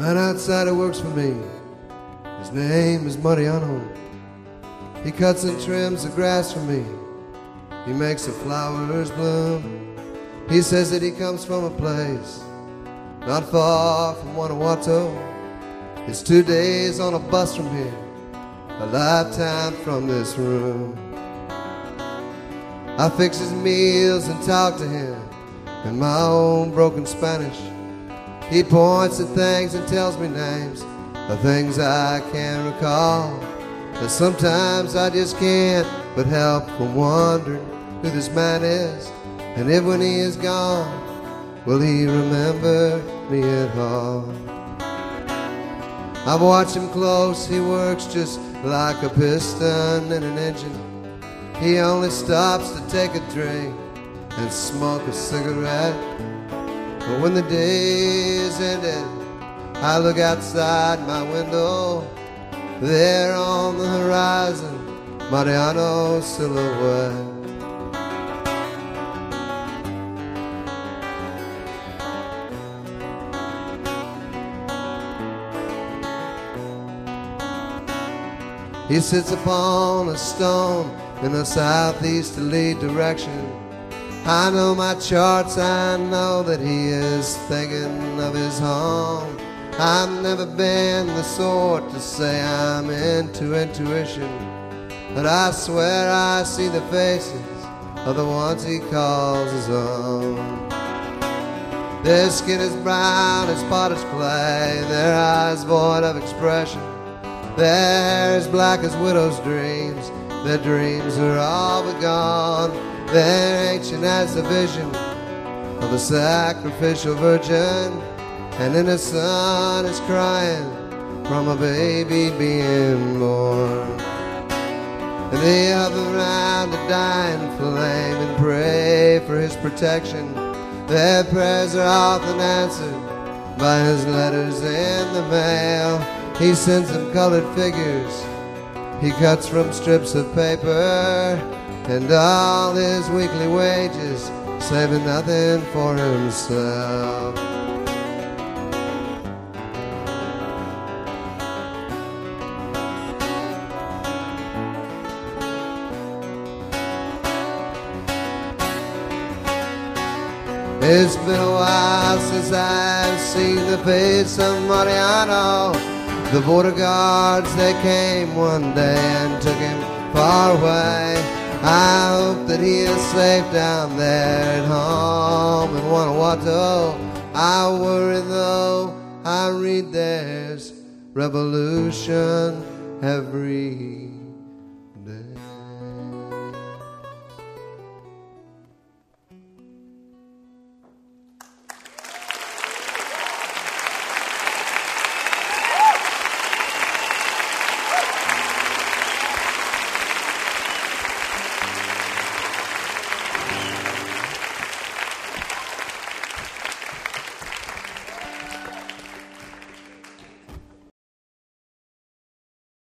Man outside who works for me, his name is Mariano. He cuts and trims the grass for me. He makes the flowers bloom. He says that he comes from a place not far from Guanajuato. It's 2 days on a bus from here, a lifetime from this room. I fix his meals and talk to him in my own broken Spanish. He points at things and tells me names of things I can't recall. And sometimes I just can't but help from wondering who this man is, and if when he is gone, will he remember me at all? I've watched him close, he works just like a piston in an engine. He only stops to take a drink and smoke a cigarette. But when the day is ended, I look outside my window. There on the horizon, Mariano's silhouette. He sits upon a stone in a southeasterly direction. I know my charts, I know that he is thinking of his home. I've never been the sort to say I'm into intuition, but I swear I see the faces of the ones he calls his own. Their skin is brown as potter's clay, their eyes void of expression. They're as black as widow's dreams, their dreams are all but gone. They're ancient as the vision of the sacrificial virgin, and in the sun is crying from a baby being born. And they hover around a dying flame and pray for his protection. Their prayers are often answered by his letters in the mail. He sends them colored figures he cuts from strips of paper, and all his weekly wages, saving nothing for himself. It's been a while since I've seen the face of Mariano. The border guards, they came one day and took him far away. I hope that he is safe down there at home in Guanajuato. I worry though, I read there's revolution every